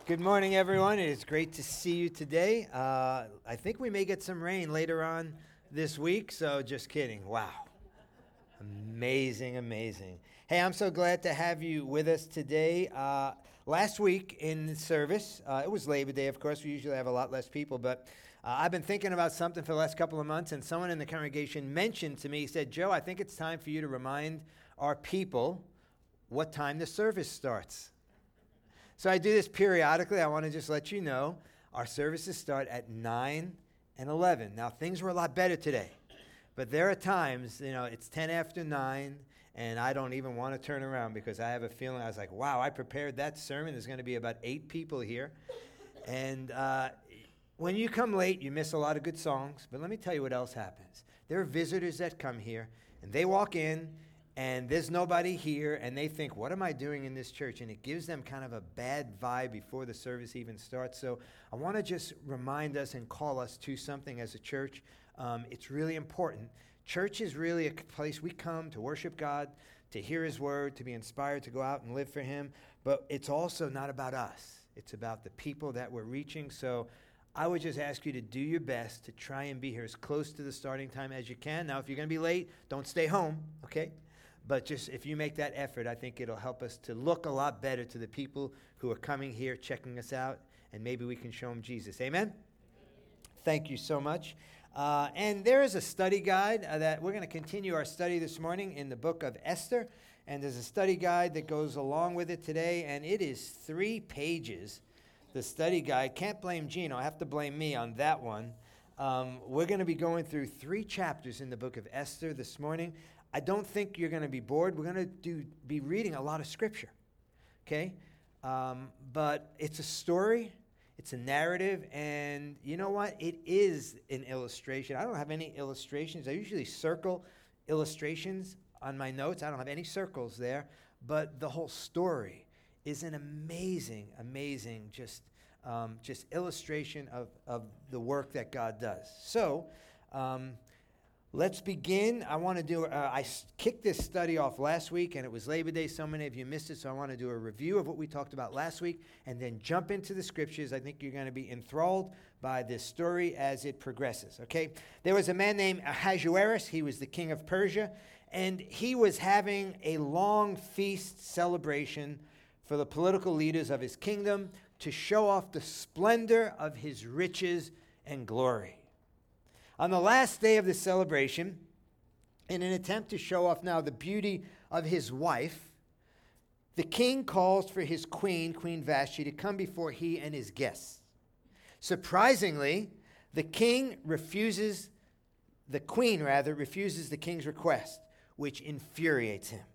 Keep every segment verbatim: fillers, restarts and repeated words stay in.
Good morning, everyone. It is great to see you today. Uh, I think we may get some rain later on this week, so just kidding. Wow. Amazing, amazing. Hey, I'm so glad to have you with us today. Uh, last week in the service, uh, it was Labor Day, of course. We usually have a lot less people, but uh, I've been thinking about something for the last couple of months, and someone in the congregation mentioned to me, he said, Joe, I think it's time for you to remind our people what time the service starts. So I do this periodically. I want to just let you know our services start at nine and eleven. Now, things were a lot better today, but there are times, you know, it's ten after nine, and I don't even want to turn around because I have a feeling, I was like, wow, I prepared that sermon. There's going to be about eight people here. And uh, when you come late, you miss a lot of good songs, but let me tell you what else happens. There are visitors that come here, and they walk in, and there's nobody here, and they think, what am I doing in this church? And it gives them kind of a bad vibe before the service even starts. So I want to just remind us and call us to something as a church. Um, it's really important. Church is really a place we come to worship God, to hear His word, to be inspired, to go out and live for Him. But it's also not about us. It's about the people that we're reaching. So I would just ask you to do your best to try and be here as close to the starting time as you can. Now, if you're going to be late, don't stay home, okay? But just if you make that effort, I think it'll help us to look a lot better to the people who are coming here, checking us out, and maybe we can show them Jesus. Amen? Amen. Thank you so much. Uh, and there is a study guide uh, that we're going to continue our study this morning in the book of Esther. And there's a study guide that goes along with it today, and it is three pages. The study guide, can't blame Gino, I have to blame me on that one. Um, we're going to be going through three chapters in the book of Esther this morning. I don't think you're going to be bored. We're going to do be reading a lot of scripture, okay? Um, but it's a story, it's a narrative, and you know what? It is an illustration. I don't have any illustrations. I usually circle illustrations on my notes. I don't have any circles there, but the whole story is an amazing, amazing just um, just illustration of, of the work that God does. So, um, let's begin. I want to do, uh, I kicked this study off last week, and it was Labor Day. So many of you missed it, so I want to do a review of what we talked about last week and then jump into the scriptures. I think you're going to be enthralled by this story as it progresses, okay? There was a man named Ahasuerus. He was the king of Persia, and he was having a long feast celebration for the political leaders of his kingdom to show off the splendor of his riches and glory. On the last day of the celebration, in an attempt to show off now the beauty of his wife, the king calls for his queen, Queen Vashti, to come before he and his guests. Surprisingly, the king refuses, the queen rather, refuses the king's request, which infuriates him.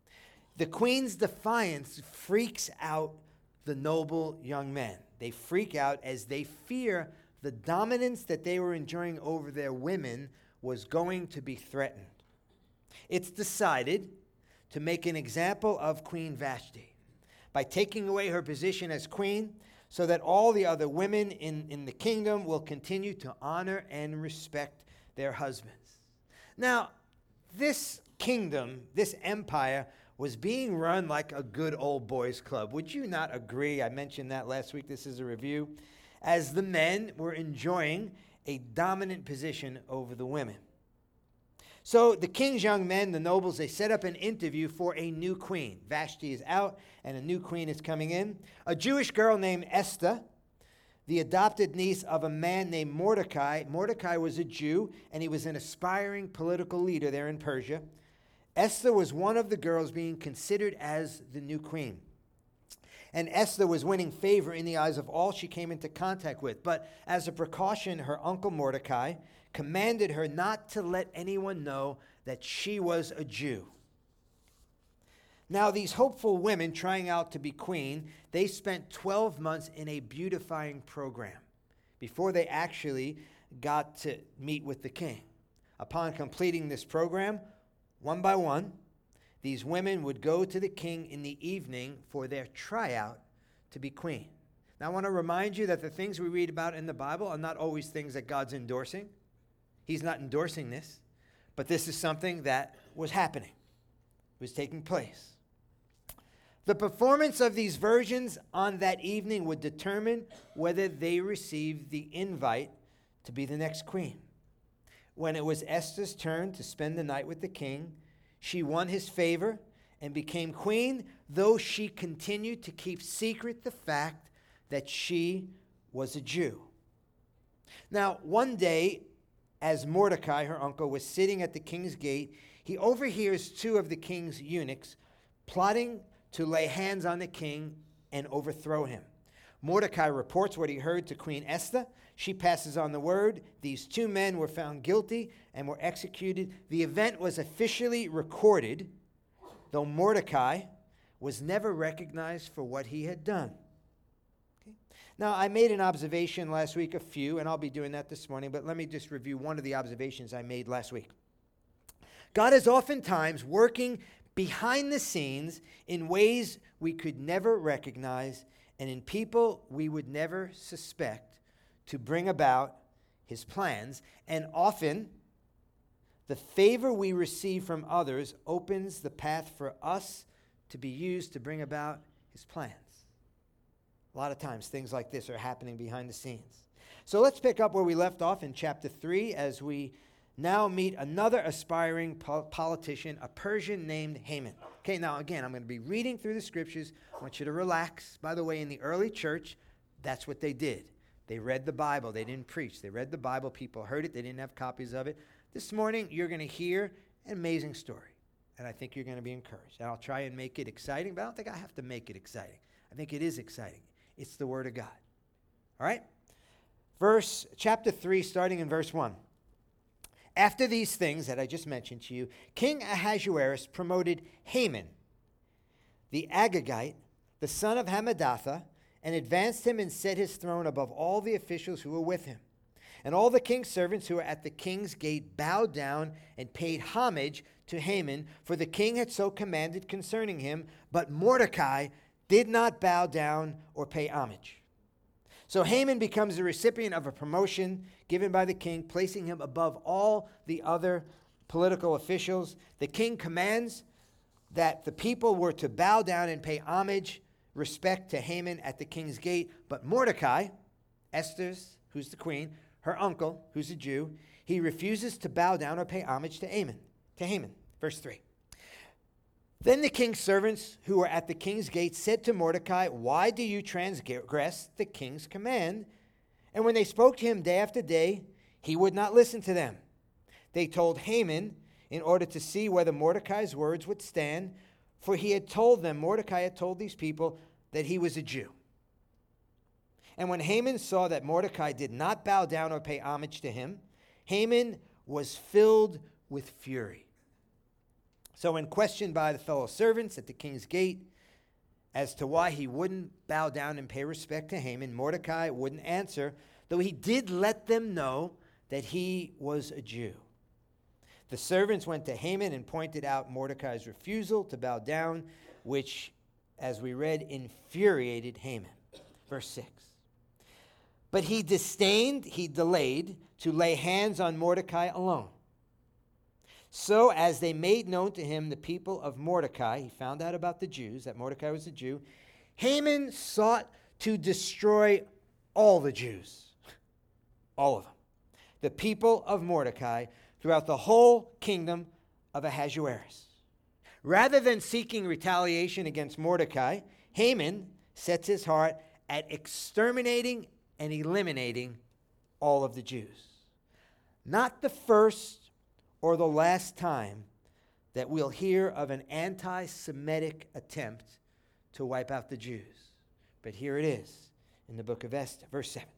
The queen's defiance freaks out the noble young men. They freak out as they fear the dominance that they were enjoying over their women was going to be threatened. It's decided to make an example of Queen Vashti by taking away her position as queen so that all the other women in, in the kingdom will continue to honor and respect their husbands. Now, this kingdom, this empire, was being run like a good old boys club. Would you not agree? I mentioned that last week. This is a review. As the men were enjoying a dominant position over the women. So the king's young men, the nobles, they set up an interview for a new queen. Vashti is out, and a new queen is coming in. A Jewish girl named Esther, the adopted niece of a man named Mordecai. Mordecai was a Jew, and he was an aspiring political leader there in Persia. Esther was one of the girls being considered as the new queen. And Esther was winning favor in the eyes of all she came into contact with. But as a precaution, her uncle Mordecai commanded her not to let anyone know that she was a Jew. Now, these hopeful women trying out to be queen, they spent twelve months in a beautifying program before they actually got to meet with the king. Upon completing this program, one by one, these women would go to the king in the evening for their tryout to be queen. Now, I want to remind you that the things we read about in the Bible are not always things that God's endorsing. He's not endorsing this, but this is something that was happening, was taking place. The performance of these virgins on that evening would determine whether they received the invite to be the next queen. When it was Esther's turn to spend the night with the king, she won his favor and became queen, though she continued to keep secret the fact that she was a Jew. Now, one day, as Mordecai, her uncle, was sitting at the king's gate, he overhears two of the king's eunuchs plotting to lay hands on the king and overthrow him. Mordecai reports what he heard to Queen Esther. She passes on the word. These two men were found guilty and were executed. The event was officially recorded, though Mordecai was never recognized for what he had done. Okay. Now, I made an observation last week, a few, and I'll be doing that this morning, but let me just review one of the observations I made last week. God is oftentimes working behind the scenes in ways we could never recognize and in people we would never suspect to bring about his plans. And often, the favor we receive from others opens the path for us to be used to bring about his plans. A lot of times, things like this are happening behind the scenes. So let's pick up where we left off in chapter three as we now meet another aspiring po- politician, a Persian named Haman. Okay, now again, I'm going to be reading through the scriptures. I want you to relax. By the way, in the early church, that's what they did. They read the Bible. They didn't preach. They read the Bible. People heard it. They didn't have copies of it. This morning, you're going to hear an amazing story, and I think you're going to be encouraged. And I'll try and make it exciting, but I don't think I have to make it exciting. I think it is exciting. It's the Word of God. All right? Verse, chapter three, starting in verse one. After these things that I just mentioned to you, King Ahasuerus promoted Haman, the Agagite, the son of Hammedatha, and advanced him and set his throne above all the officials who were with him. And all the king's servants who were at the king's gate bowed down and paid homage to Haman, for the king had so commanded concerning him. But Mordecai did not bow down or pay homage. So Haman becomes the recipient of a promotion given by the king, placing him above all the other political officials. The king commands that the people were to bow down and pay homage, respect to Haman at the king's gate. But Mordecai, Esther's, who's the queen, her uncle, who's a Jew, he refuses to bow down or pay homage to Haman. To Haman. Verse three. Then the king's servants who were at the king's gate said to Mordecai, "Why do you transgress the king's command?" And when they spoke to him day after day, he would not listen to them. They told Haman in order to see whether Mordecai's words would stand, for he had told them, Mordecai had told these people that he was a Jew. And when Haman saw that Mordecai did not bow down or pay homage to him, Haman was filled with fury. So when questioned by the fellow servants at the king's gate as to why he wouldn't bow down and pay respect to Haman, Mordecai wouldn't answer, though he did let them know that he was a Jew. The servants went to Haman and pointed out Mordecai's refusal to bow down, which, as we read, infuriated Haman. Verse six. But he disdained, he delayed, to lay hands on Mordecai alone. So as they made known to him the people of Mordecai, he found out about the Jews, that Mordecai was a Jew, Haman sought to destroy all the Jews, all of them, the people of Mordecai, throughout the whole kingdom of Ahasuerus. Rather than seeking retaliation against Mordecai, Haman sets his heart at exterminating and eliminating all of the Jews. Not the first or the last time that we'll hear of an anti-Semitic attempt to wipe out the Jews. But here it is in the book of Esther, verse seven.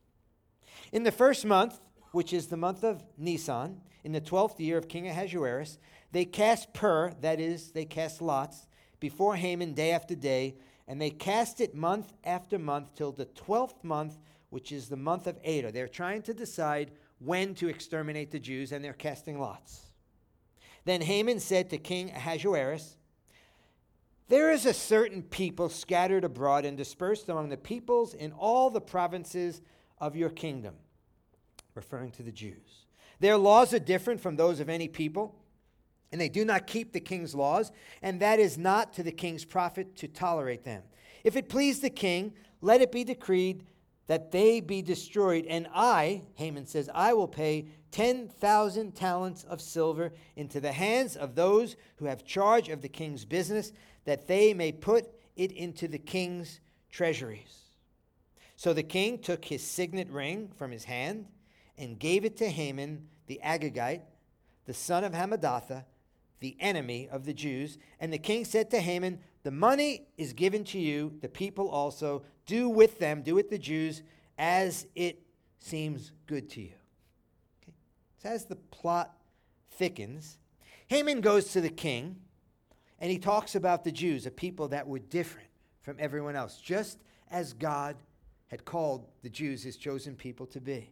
In the first month, which is the month of Nisan, in the twelfth year of King Ahasuerus, they cast pur, that is, they cast lots, before Haman day after day, and they cast it month after month till the twelfth month, which is the month of Adar. They're trying to decide when to exterminate the Jews, and they're casting lots. Then Haman said to King Ahasuerus, "There is a certain people scattered abroad and dispersed among the peoples in all the provinces of your kingdom," referring to the Jews. "Their laws are different from those of any people, and they do not keep the king's laws, and that is not to the king's profit to tolerate them. If it please the king, let it be decreed that they be destroyed, and I," Haman says, "I will pay ten thousand talents of silver into the hands of those who have charge of the king's business, that they may put it into the king's treasuries." So the king took his signet ring from his hand and gave it to Haman the Agagite, the son of Hammedatha, the enemy of the Jews. And the king said to Haman, "The money is given to you, the people also. Do with them, do with the Jews, as it seems good to you." Okay. So as the plot thickens, Haman goes to the king, and he talks about the Jews, a people that were different from everyone else, just as God had called the Jews his chosen people to be.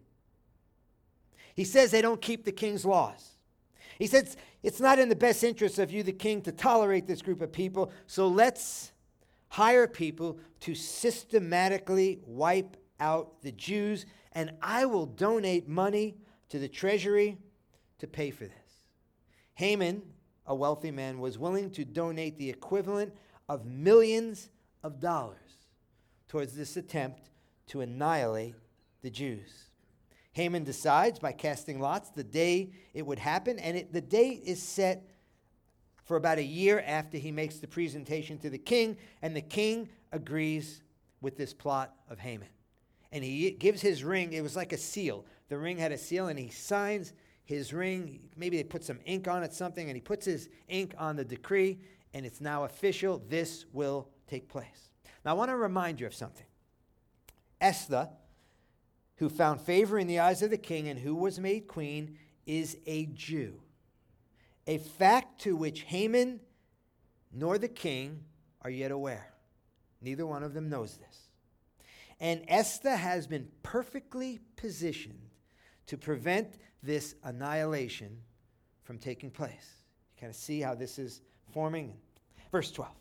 He says they don't keep the king's laws. He says it's not in the best interest of you, the king, to tolerate this group of people, so let's hire people to systematically wipe out the Jews, and I will donate money to the treasury to pay for this. Haman, a wealthy man, was willing to donate the equivalent of millions of dollars towards this attempt to annihilate the Jews. Haman decides by casting lots the day it would happen, and it, the date is set for about a year after he makes the presentation to the king, and the king agrees with this plot of Haman. And he gives his ring. It was like a seal. The ring had a seal, and he signs his ring. Maybe they put some ink on it, something, and he puts his ink on the decree, and it's now official. This will take place. Now, I want to remind you of something. Esther, who found favor in the eyes of the king and who was made queen, is a Jew, a fact to which Haman nor the king are yet aware. Neither one of them knows this. And Esther has been perfectly positioned to prevent this annihilation from taking place. You kind of see how this is forming. Verse twelve.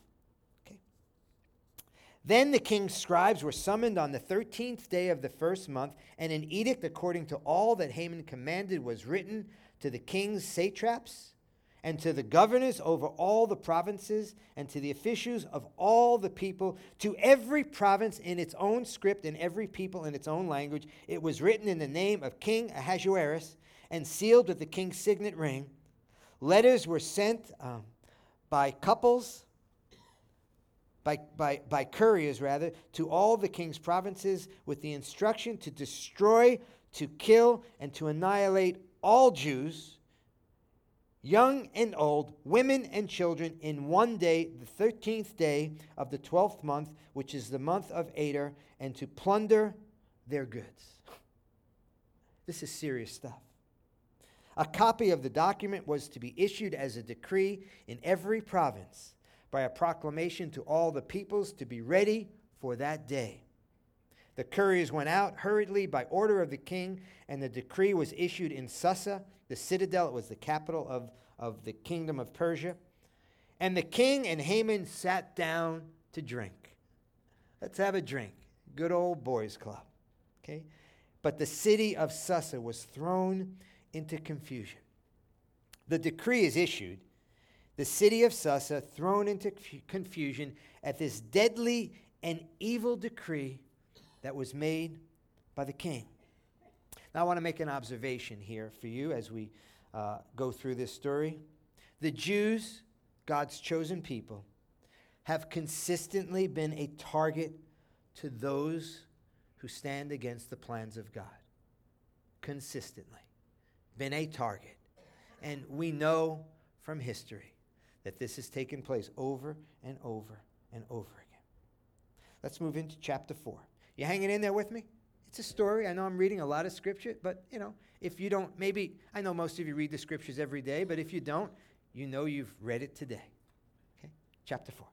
Then the king's scribes were summoned on the thirteenth day of the first month, and an edict according to all that Haman commanded was written to the king's satraps and to the governors over all the provinces and to the officials of all the people, to every province in its own script and every people in its own language. It was written in the name of King Ahasuerus and sealed with the king's signet ring. Letters were sent um, by couples, By, by, by couriers, rather, to all the king's provinces with the instruction to destroy, to kill, and to annihilate all Jews, young and old, women and children, in one day, the thirteenth day of the twelfth month, which is the month of Adar, and to plunder their goods. This is serious stuff. A copy of the document was to be issued as a decree in every province, by a proclamation to all the peoples to be ready for that day. The couriers went out hurriedly by order of the king, and the decree was issued in Susa, the citadel. It was the capital of, of the kingdom of Persia. And the king and Haman sat down to drink. Let's have a drink. Good old boys' club. Okay? But the city of Susa was thrown into confusion. The decree is issued. The city of Susa thrown into confusion at this deadly and evil decree that was made by the king. Now, I want to make an observation here for you as we uh, go through this story. The Jews, God's chosen people, have consistently been a target to those who stand against the plans of God. Consistently. Been a target. And we know from history that this has taken place over and over and over again. Let's move into chapter four. You hanging in there with me? It's a story. I know I'm reading a lot of scripture, but, you know, if you don't, maybe, I know most of you read the scriptures every day, but if you don't, you know you've read it today. Okay? Chapter four.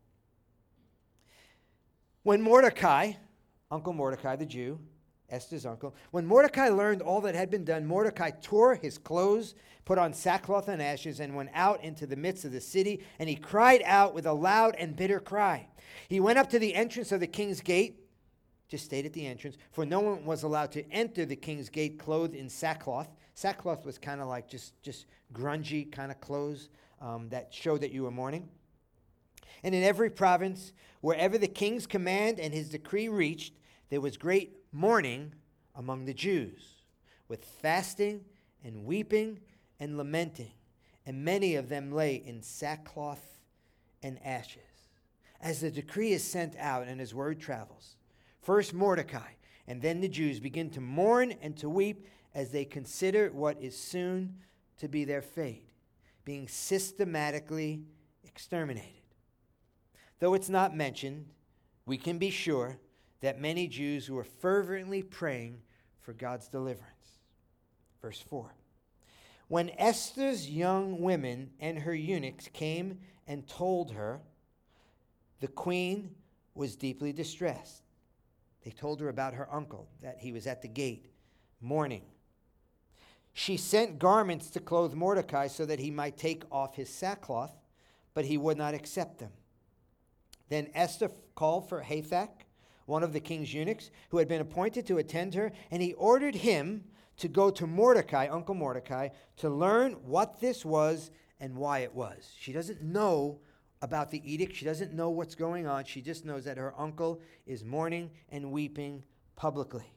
When Mordecai, Uncle Mordecai the Jew, Esther's uncle, when Mordecai learned all that had been done, Mordecai tore his clothes, put on sackcloth and ashes, and went out into the midst of the city, and he cried out with a loud and bitter cry. He went up to the entrance of the king's gate, just stayed at the entrance, for no one was allowed to enter the king's gate clothed in sackcloth. Sackcloth was kind of like just, just grungy kind of clothes. um, that showed that you were mourning. And in every province, wherever the king's command and his decree reached, there was great mourning among the Jews, with fasting and weeping and lamenting. And many of them lay in sackcloth and ashes. As the decree is sent out and his word travels, first Mordecai and then the Jews begin to mourn and to weep as they consider what is soon to be their fate, being systematically exterminated. Though it's not mentioned, we can be sure that many Jews were fervently praying for God's deliverance. Verse four. When Esther's young women and her eunuchs came and told her, the queen was deeply distressed. They told her about her uncle, that he was at the gate, mourning. She sent garments to clothe Mordecai so that he might take off his sackcloth, but he would not accept them. Then Esther called for Hathach, one of the king's eunuchs, who had been appointed to attend her, and he ordered him to go to Mordecai, Uncle Mordecai, to learn what this was and why it was. She doesn't know about the edict. She doesn't know what's going on. She just knows that her uncle is mourning and weeping publicly.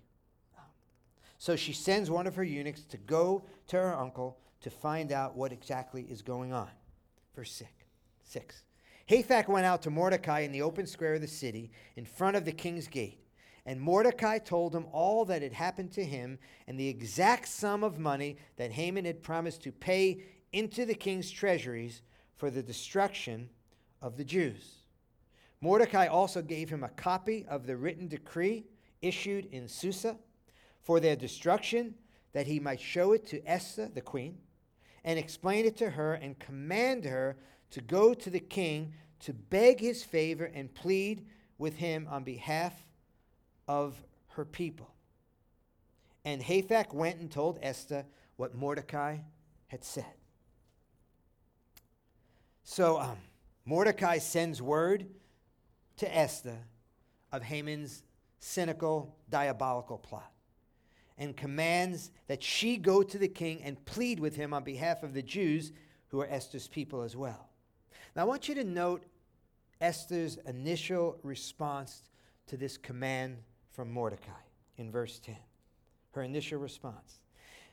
So she sends one of her eunuchs to go to her uncle to find out what exactly is going on. Verse six. six. Hathach went out to Mordecai in the open square of the city in front of the king's gate. And Mordecai told him all that had happened to him and the exact sum of money that Haman had promised to pay into the king's treasuries for the destruction of the Jews. Mordecai also gave him a copy of the written decree issued in Susa for their destruction, that he might show it to Esther, the queen, and explain it to her and command her to go to the king to beg his favor and plead with him on behalf of her people. And Hathach went and told Esther what Mordecai had said. So um, Mordecai sends word to Esther of Haman's cynical, diabolical plot, and commands that she go to the king and plead with him on behalf of the Jews, who are Esther's people as well. Now I want you to note Esther's initial response to this command from Mordecai in verse ten. Her initial response.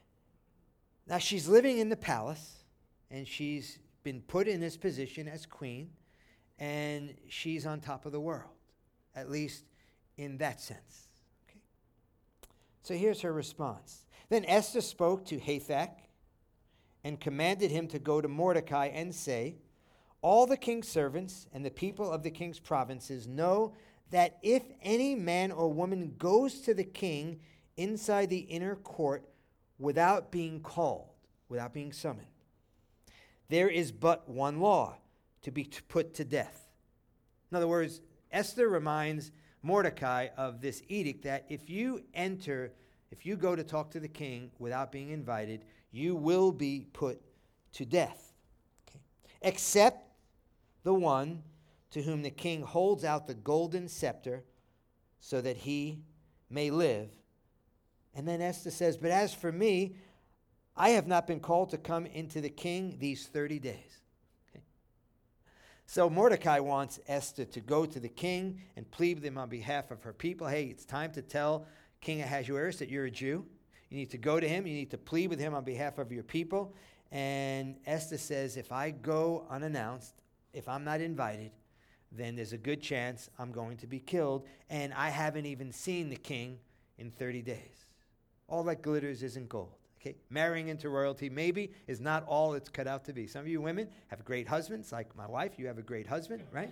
Now she's living in the palace, and she's been put in this position as queen, and she's on top of the world, at least in that sense. Okay. So here's her response. Then Esther spoke to Hathach and commanded him to go to Mordecai and say, all the king's servants and the people of the king's provinces know that if any man or woman goes to the king inside the inner court without being called, without being summoned, there is but one law, to be put to death. In other words, Esther reminds Mordecai of this edict that if you enter, if you go to talk to the king without being invited, you will be put to death. Okay. Except the one to whom the king holds out the golden scepter so that he may live. And then Esther says, but as for me, I have not been called to come into the king these thirty days. Okay. So Mordecai wants Esther to go to the king and plead with him on behalf of her people. Hey, it's time to tell King Ahasuerus that you're a Jew. You need to go to him. You need to plead with him on behalf of your people. And Esther says, if I go unannounced, if I'm not invited, then there's a good chance I'm going to be killed. And I haven't even seen the king in thirty days. All that glitters isn't gold. Okay? Marrying into royalty maybe is not all it's cut out to be. Some of you women have great husbands, like my wife. You have a great husband, right?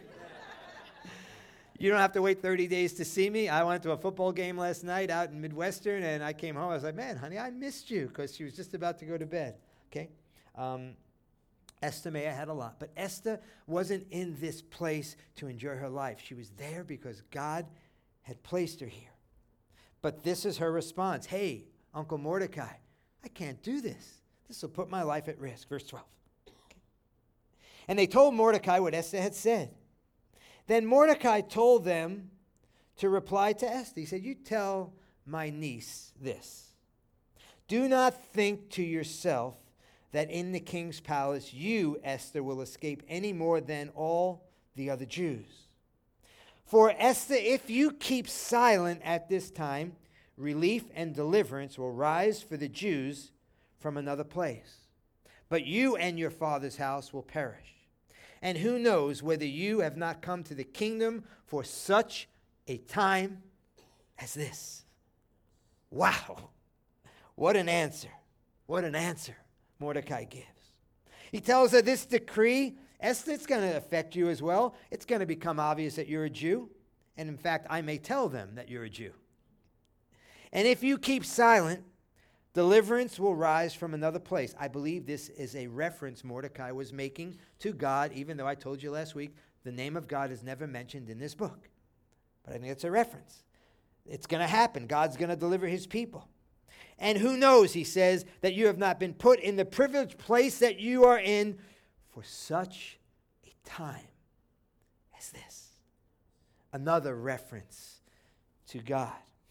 You don't have to wait thirty days to see me. I went to a football game last night out in Midwestern, and I came home. I was like, man, honey, I missed you, because she was just about to go to bed. Okay? Um, Esther may have had a lot, but Esther wasn't in this place to enjoy her life. She was there because God had placed her here. But this is her response. Hey, Uncle Mordecai, I can't do this. This will put my life at risk. Verse twelve. Okay. And they told Mordecai what Esther had said. Then Mordecai told them to reply to Esther. He said, you tell my niece this. Do not think to yourself that in the king's palace you, Esther, will escape any more than all the other Jews. For Esther, if you keep silent at this time, relief and deliverance will rise for the Jews from another place. But you and your father's house will perish. And who knows whether you have not come to the kingdom for such a time as this. Wow. What an answer. What an answer Mordecai gives. He tells her this decree, Esther, it's going to affect you as well. It's going to become obvious that you're a Jew. And in fact, I may tell them that you're a Jew. And if you keep silent, deliverance will rise from another place. I believe this is a reference Mordecai was making to God, even though I told you last week the name of God is never mentioned in this book. But I think it's a reference. It's going to happen. God's going to deliver his people. And who knows, he says, that you have not been put in the privileged place that you are in for such a time as this. Another reference to God,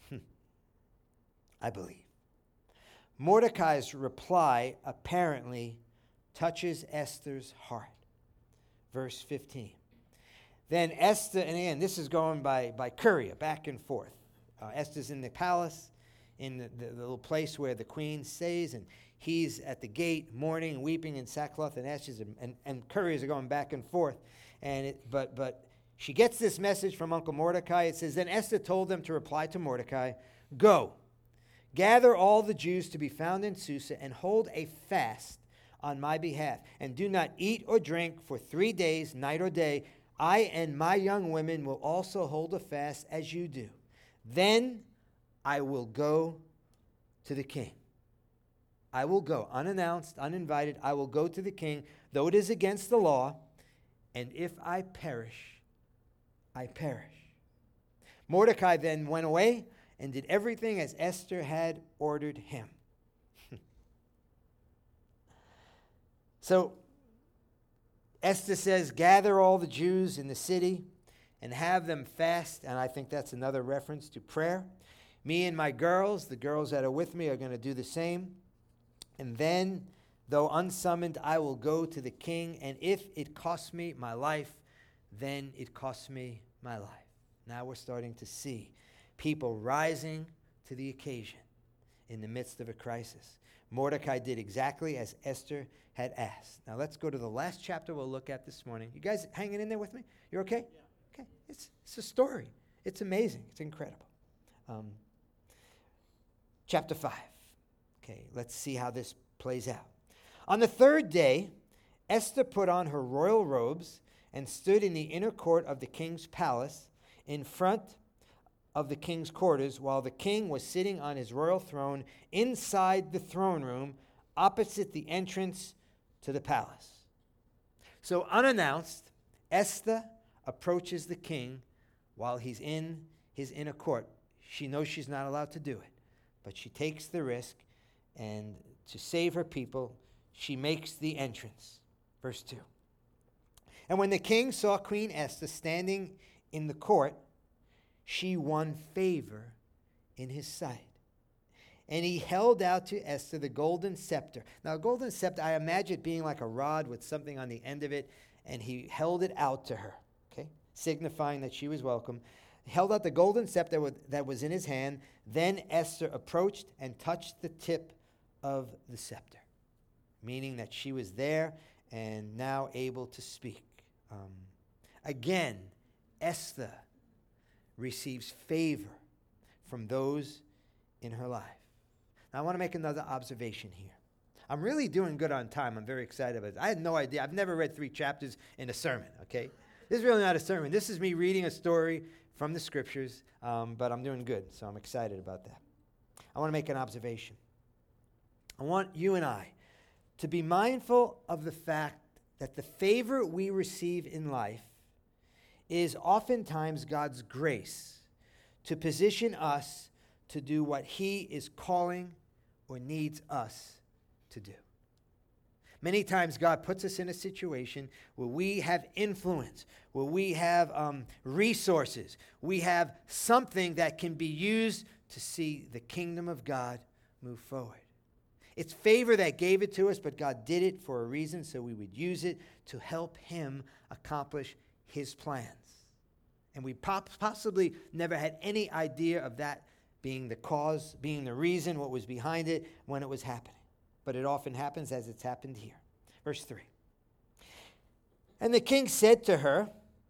I believe. Mordecai's reply apparently touches Esther's heart. Verse fifteen. Then Esther, and again, this is going by, by courier, back and forth. Uh, Esther's in the palace, in the, the, the little place where the queen stays, and he's at the gate mourning, weeping in sackcloth and ashes, and, and, and couriers are going back and forth. And it, but but she gets this message from Uncle Mordecai. It says, then Esther told them to reply to Mordecai, go, gather all the Jews to be found in Susa, and hold a fast on my behalf, and do not eat or drink for three days, night or day. I and my young women will also hold a fast as you do. Then I will go to the king. I will go, unannounced, uninvited. I will go to the king, though it is against the law. And if I perish, I perish. Mordecai then went away and did everything as Esther had ordered him. So Esther says, gather all the Jews in the city and have them fast. And I think that's another reference to prayer. Me and my girls, the girls that are with me, are going to do the same. And then, though unsummoned, I will go to the king. And if it costs me my life, then it costs me my life. Now we're starting to see people rising to the occasion in the midst of a crisis. Mordecai did exactly as Esther had asked. Now let's go to the last chapter we'll look at this morning. You guys hanging in there with me? You're okay? Yeah. Okay. It's, it's a story. It's amazing. It's incredible. Um, chapter five. Okay, let's see how this plays out. On the third day, Esther put on her royal robes and stood in the inner court of the king's palace in front of the king's quarters, while the king was sitting on his royal throne inside the throne room opposite the entrance to the palace. So unannounced, Esther approaches the king while he's in his inner court. She knows she's not allowed to do it, but she takes the risk, and to save her people, she makes the entrance. Verse two. And when the king saw Queen Esther standing in the court, she won favor in his sight. And he held out to Esther the golden scepter. Now, a golden scepter, I imagine it being like a rod with something on the end of it, and he held it out to her, okay, signifying that she was welcome. He held out the golden scepter that was in his hand. Then Esther approached and touched the tip of the scepter, meaning that she was there and now able to speak. Um, again, Esther receives favor from those in her life. Now, I want to make another observation here. I'm really doing good on time. I'm very excited about it. I had no idea. I've never read three chapters in a sermon, okay? This is really not a sermon. This is me reading a story from the scriptures, um, but I'm doing good, so I'm excited about that. I want to make an observation. I want you and I to be mindful of the fact that the favor we receive in life is oftentimes God's grace to position us to do what He is calling or needs us to do. Many times God puts us in a situation where we have influence, where we have um, resources, we have something that can be used to see the kingdom of God move forward. It's favor that gave it to us, but God did it for a reason, so we would use it to help him accomplish his plans. And we pop- possibly never had any idea of that being the cause, being the reason, what was behind it when it was happening. But it often happens as it's happened here. Verse three. And the king said to her,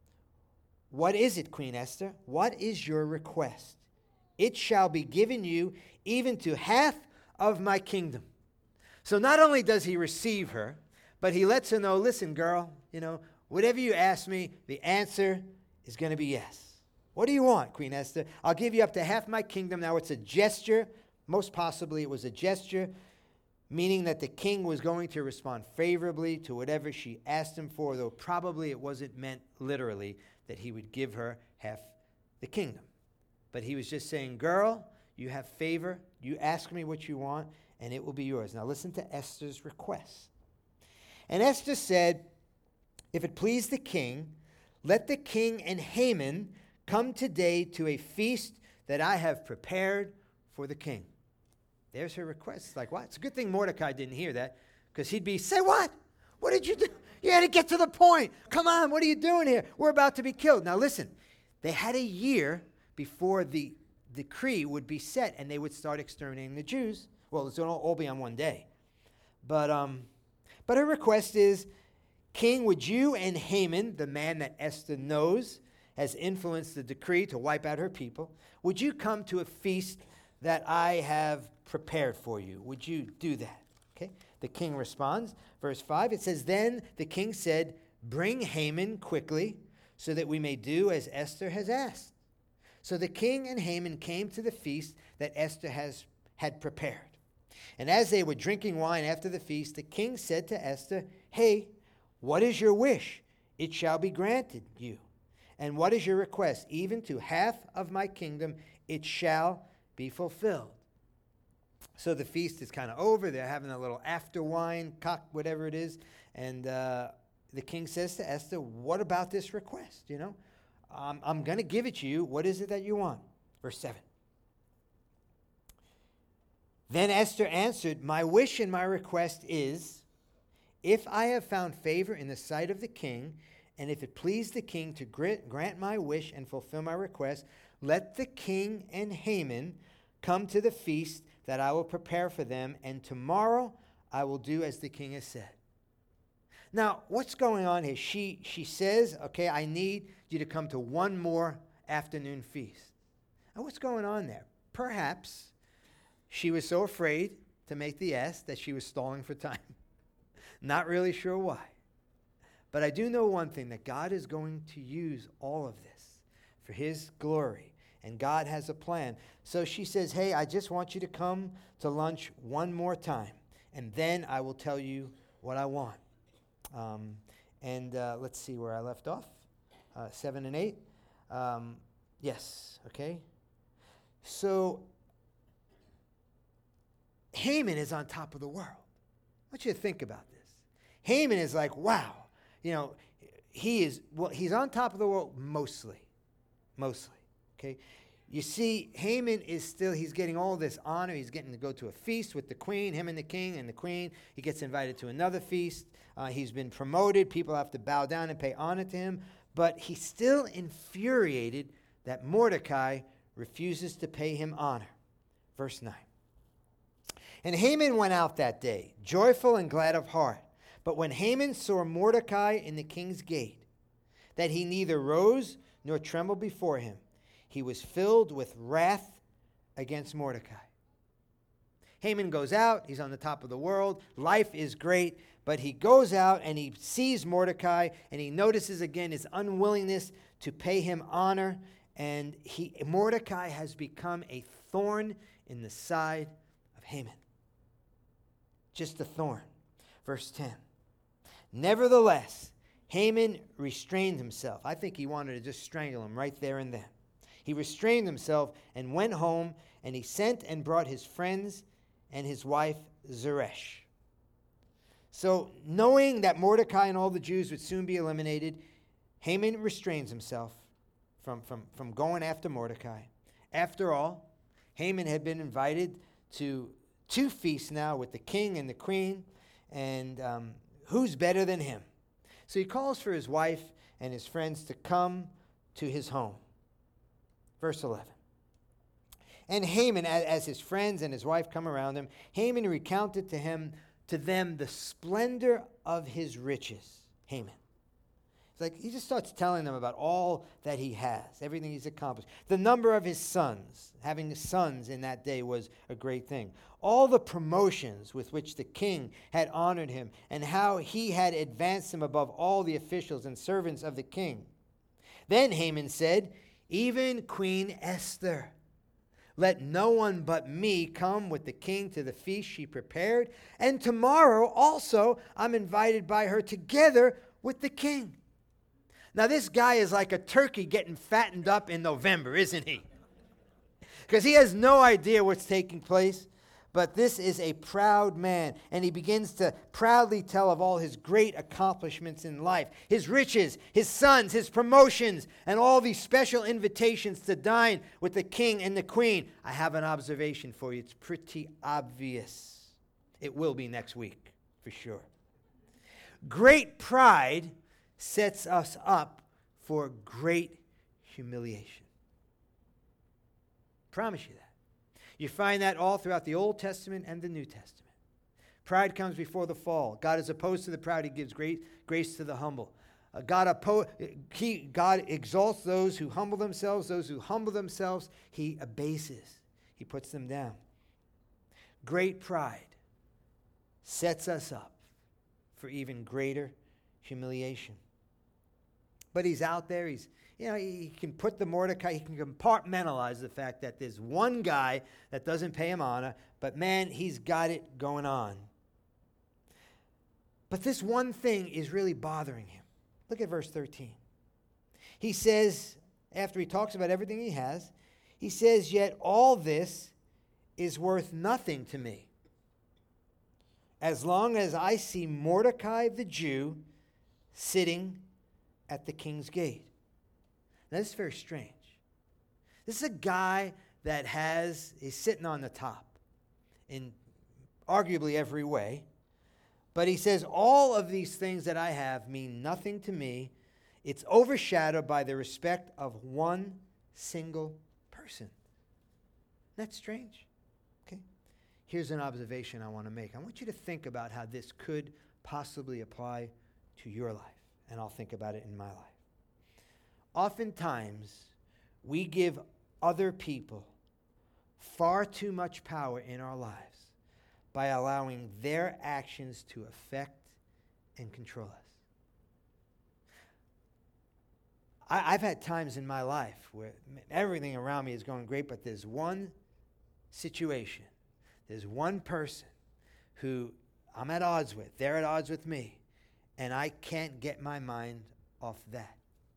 "What is it, Queen Esther? What is your request? It shall be given you even to half of my kingdom." So not only does he receive her, but he lets her know, listen, girl, you know, whatever you ask me, the answer is going to be yes. What do you want, Queen Esther? I'll give you up to half my kingdom. Now, it's a gesture. Most possibly it was a gesture, meaning that the king was going to respond favorably to whatever she asked him for, though probably it wasn't meant literally that he would give her half the kingdom. But he was just saying, girl, you have favor. You ask me what you want, and it will be yours. Now listen to Esther's request. And Esther said, if it please the king, let the king and Haman come today to a feast that I have prepared for the king. There's her request. It's like, what? It's a good thing Mordecai didn't hear that, because he'd be, say what? What did you do? You had to get to the point. Come on, what are you doing here? We're about to be killed. Now listen, they had a year before the decree would be set and they would start exterminating the Jews. Well, it's going to all be on one day. But, um, but her request is, King, would you and Haman, the man that Esther knows has influenced the decree to wipe out her people, would you come to a feast that I have prepared for you? Would you do that? Okay. The king responds. Verse five, it says, then the king said, bring Haman quickly so that we may do as Esther has asked. So the king and Haman came to the feast that Esther has had prepared. And as they were drinking wine after the feast, the king said to Esther, hey, what is your wish? It shall be granted you. And what is your request? Even to half of my kingdom, it shall be fulfilled. So the feast is kind of over. They're having a little after wine, cock, whatever it is. And uh, the king says to Esther, what about this request? You know, um, I'm going to give it to you. What is it that you want? Verse seven. Then Esther answered, my wish and my request is, if I have found favor in the sight of the king, and if it please the king to grant my wish and fulfill my request, let the king and Haman come to the feast that I will prepare for them, and tomorrow I will do as the king has said. Now, what's going on here? She, she says, okay, I need you to come to one more afternoon feast. Now, what's going on there? Perhaps she was so afraid to make the ask that she was stalling for time. Not really sure why. But I do know one thing, that God is going to use all of this for his glory. And God has a plan. So she says, hey, I just want you to come to lunch one more time. And then I will tell you what I want. Um, and uh, let's see where I left off. Uh, seven and eight. Um, yes, okay. So Haman is on top of the world. I want you to think about this. Haman is like, wow. You know, he is, well, he's on top of the world mostly. Mostly. Okay. You see, Haman is still, he's getting all this honor. He's getting to go to a feast with the queen, him and the king and the queen. He gets invited to another feast. Uh, he's been promoted. People have to bow down and pay honor to him. But he's still infuriated that Mordecai refuses to pay him honor. Verse nine. And Haman went out that day, joyful and glad of heart. But when Haman saw Mordecai in the king's gate, that he neither rose nor trembled before him, he was filled with wrath against Mordecai. Haman goes out. He's on the top of the world. Life is great. But he goes out and he sees Mordecai, and he notices again his unwillingness to pay him honor. And he, Mordecai has become a thorn in the side of Haman. Just a thorn. Verse ten. Nevertheless, Haman restrained himself. I think he wanted to just strangle him right there and then. He restrained himself and went home, and he sent and brought his friends and his wife Zeresh. So, knowing that Mordecai and all the Jews would soon be eliminated, Haman restrains himself from, from, from going after Mordecai. After all, Haman had been invited to, two feasts now with the king and the queen, and um, who's better than him? So he calls for his wife and his friends to come to his home. Verse eleven. And Haman, as his friends and his wife come around him, Haman recounted to him, to them, the splendor of his riches. Haman. It's like he just starts telling them about all that he has, everything he's accomplished. The number of his sons. Having sons in that day was a great thing. All the promotions with which the king had honored him, and how he had advanced him above all the officials and servants of the king. Then Haman said, even Queen Esther, let no one but me come with the king to the feast she prepared, and tomorrow also I'm invited by her together with the king. Now this guy is like a turkey getting fattened up in November, isn't he? Because he has no idea what's taking place. But this is a proud man, and he begins to proudly tell of all his great accomplishments in life, his riches, his sons, his promotions, and all these special invitations to dine with the king and the queen. I have an observation for you. It's pretty obvious. It will be next week, for sure. Great pride sets us up for great humiliation. Promise you that. You find that all throughout the Old Testament and the New Testament. Pride comes before the fall. God is opposed to the proud. He gives great grace to the humble. Uh, God, oppo- he, God exalts those who humble themselves. Those who humble themselves, he abases. He puts them down. Great pride sets us up for even greater humiliation. But he's out there. He's You know, he can put the Mordecai, he can compartmentalize the fact that there's one guy that doesn't pay him honor, but man, he's got it going on. But this one thing is really bothering him. Look at verse thirteen. He says, after he talks about everything he has, he says, yet all this is worth nothing to me, as long as I see Mordecai the Jew sitting at the king's gate. Now, this is very strange. This is a guy that has, is sitting on the top in arguably every way. But he says, all of these things that I have mean nothing to me. It's overshadowed by the respect of one single person. That's strange. Okay. Here's an observation I want to make. I want you to think about how this could possibly apply to your life. And I'll think about it in my life. Oftentimes, we give other people far too much power in our lives by allowing their actions to affect and control us. I, I've had times in my life where everything around me is going great, but there's one situation, there's one person who I'm at odds with, they're at odds with me, and I can't get my mind off that.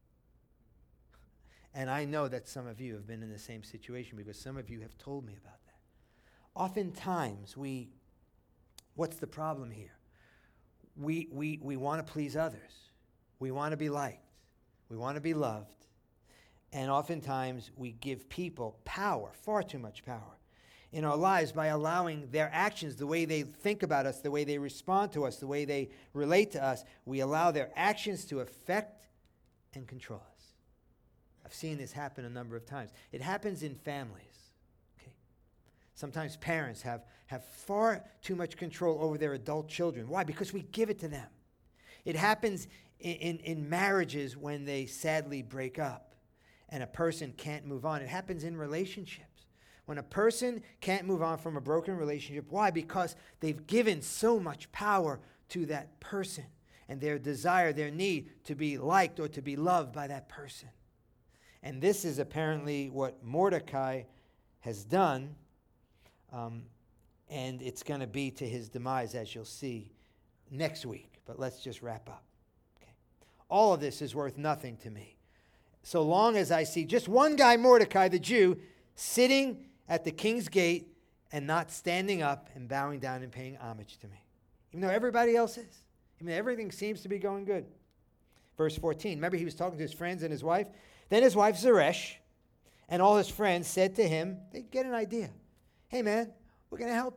And I know that some of you have been in the same situation because some of you have told me about that. Oftentimes, we, what's the problem here? We, we, we want to please others. We want to be liked. We want to be loved. And oftentimes, we give people power, far too much power, in our lives by allowing their actions, the way they think about us, the way they respond to us, the way they relate to us. We allow their actions to affect and control us. I've seen this happen a number of times. It happens in families. Okay? Sometimes parents have, have far too much control over their adult children. Why? Because we give it to them. It happens in, in, in marriages when they sadly break up and a person can't move on. It happens in relationships. When a person can't move on from a broken relationship, why? Because they've given so much power to that person and their desire, their need to be liked or to be loved by that person. And this is apparently what Mordecai has done, um, and it's going to be to his demise, as you'll see next week. But let's just wrap up. Okay. All of this is worth nothing to me, so long as I see just one guy, Mordecai the Jew, sitting at the king's gate and not standing up and bowing down and paying homage to me, even though everybody else is. I mean, everything seems to be going good. Verse fourteen, remember he was talking to his friends and his wife? Then his wife Zeresh and all his friends said to him, they get an idea. Hey man, we're going to help you.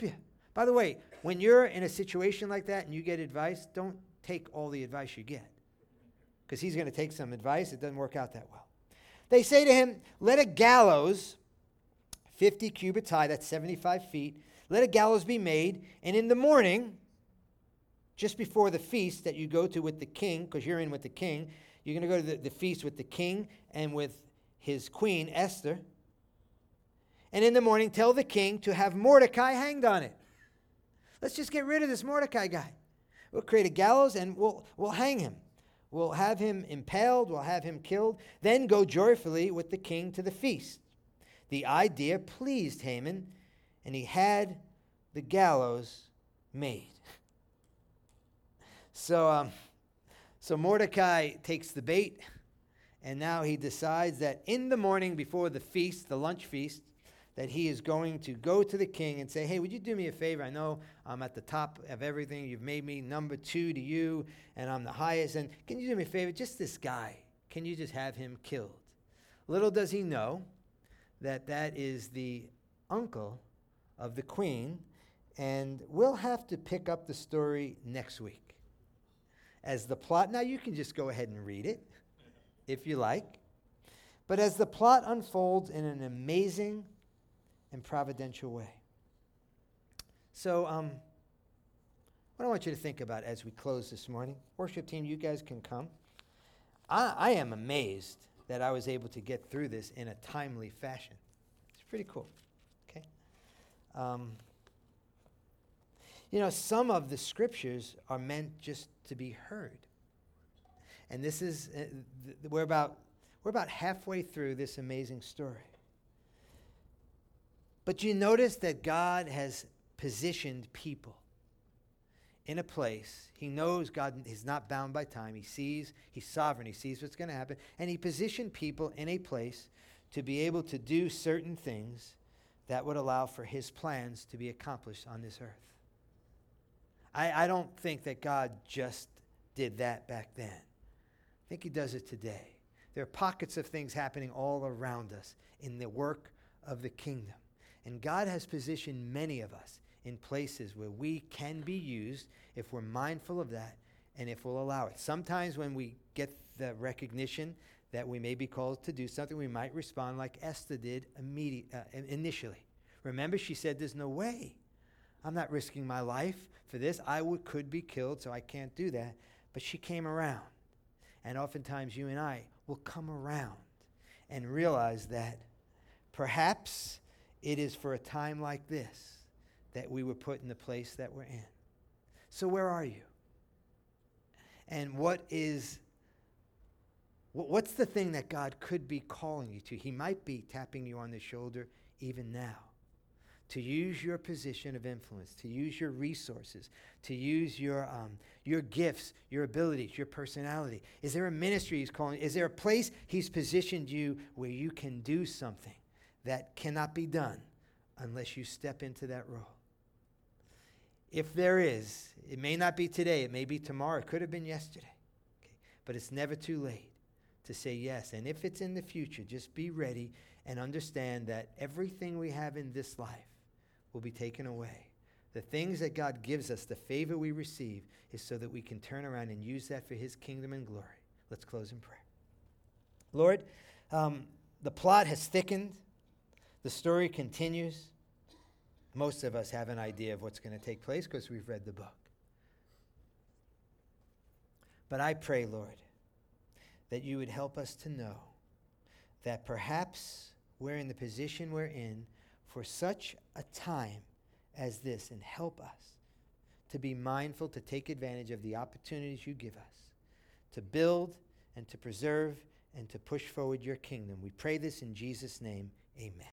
By the way, when you're in a situation like that and you get advice, don't take all the advice you get, because he's going to take some advice. It doesn't work out that well. They say to him, let a gallows, fifty cubits high, that's seventy-five feet, let a gallows be made, and in the morning, just before the feast that you go to with the king, because you're in with the king, you're going to go to the, the feast with the king and with his queen, Esther. And in the morning, tell the king to have Mordecai hanged on it. Let's just get rid of this Mordecai guy. We'll create a gallows and we'll, we'll hang him. We'll have him impaled. We'll have him killed. Then go joyfully with the king to the feast. The idea pleased Haman, and he had the gallows made. So, um, so Mordecai takes the bait, and now he decides that in the morning before the feast, the lunch feast, that he is going to go to the king and say, hey, would you do me a favor? I know I'm at the top of everything. You've made me number two to you, and I'm the highest. And can you do me a favor? Just this guy. Can you just have him killed? Little does he know that that is the uncle of the queen, and we'll have to pick up the story next week. As the plot, now you can just go ahead and read it if you like, but as the plot unfolds in an amazing and providential way. So, um, what I want you to think about as we close this morning, worship team, you guys can come. I, I am amazed that I was able to get through this in a timely fashion. It's pretty cool. Okay. Um, you know, some of the scriptures are meant just to be heard, and this is uh, th- we're about we're about halfway through this amazing story. But you notice that God has positioned people in a place. He knows God is not bound by time. He sees, he's sovereign. He sees what's going to happen. And he positioned people in a place to be able to do certain things that would allow for his plans to be accomplished on this earth. I, I don't think that God just did that back then. I think he does it today. There are pockets of things happening all around us in the work of the kingdom. And God has positioned many of us in places where we can be used if we're mindful of that and if we'll allow it. Sometimes when we get the recognition that we may be called to do something, we might respond like Esther did immediate, uh, initially. Remember, she said, there's no way. I'm not risking my life for this. I would, could be killed, so I can't do that. But she came around. And oftentimes you and I will come around and realize that perhaps it is for a time like this that we were put in the place that we're in. So where are you? And what is, what's the thing that God could be calling you to? He might be tapping you on the shoulder even now to use your position of influence, to use your resources, to use your um, your gifts, your abilities, your personality. Is there a ministry he's calling? Is there a place he's positioned you where you can do something that cannot be done unless you step into that role? If there is, it may not be today, it may be tomorrow, it could have been yesterday. Okay? But it's never too late to say yes. And if it's in the future, just be ready and understand that everything we have in this life will be taken away. The things that God gives us, the favor we receive, is so that we can turn around and use that for his kingdom and glory. Let's close in prayer. Lord, um, the plot has thickened. The story continues. Most of us have an idea of what's going to take place because we've read the book. But I pray, Lord, that you would help us to know that perhaps we're in the position we're in for such a time as this, and help us to be mindful to take advantage of the opportunities you give us to build and to preserve and to push forward your kingdom. We pray this in Jesus' name. Amen.